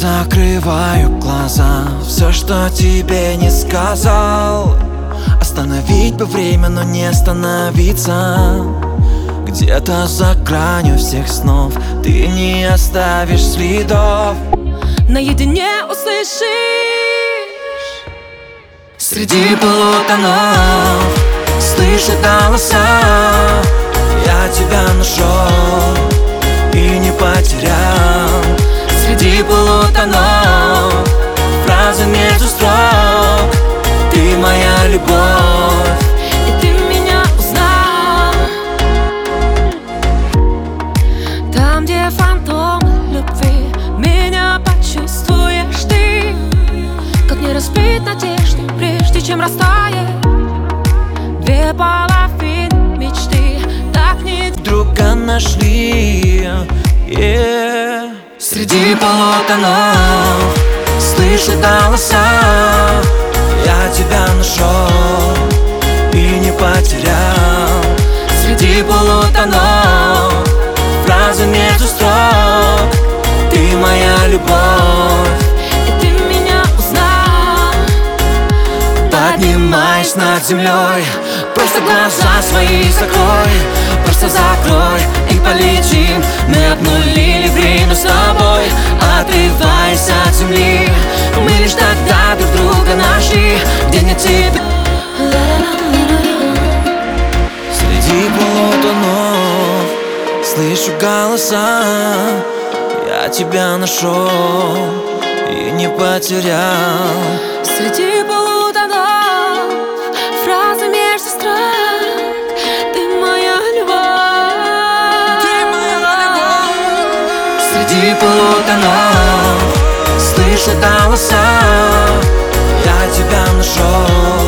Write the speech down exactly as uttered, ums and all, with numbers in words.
закрываю глаза, все, что тебе не сказал. Остановить бы время, но не остановиться. Где-то за гранью всех снов ты не оставишь следов. Наедине услышишь среди полутонов, слышу голоса. Я тебя нашел и не потерял. Среди полутонов, фразы между строк. Ты моя любовь, и ты меня узнал. Там, где фантом любви, меня почувствуешь ты. Как не разбить надежды, прежде чем растает две половины мечты. Так не друга нашли, yeah. Среди полутонов слышу голоса. Я тебя нашел и не потерял. Среди полутонов, фразы между строк. Ты моя любовь, и ты меня узнал. Поднимаясь над землей, просто глаза свои закрой. Просто закрой и полетим. Мы обнулили время с тобой, отрываясь от земли. Мы лишь тогда друг друга нашли, где нет тебя. Среди полутонов слышу голоса. Я тебя нашел и не потерял. Среди полутонов, фразы между строк. Ты моя любовь, Ты моя любовь. Среди полутонов слышу голоса. Я тебя нашел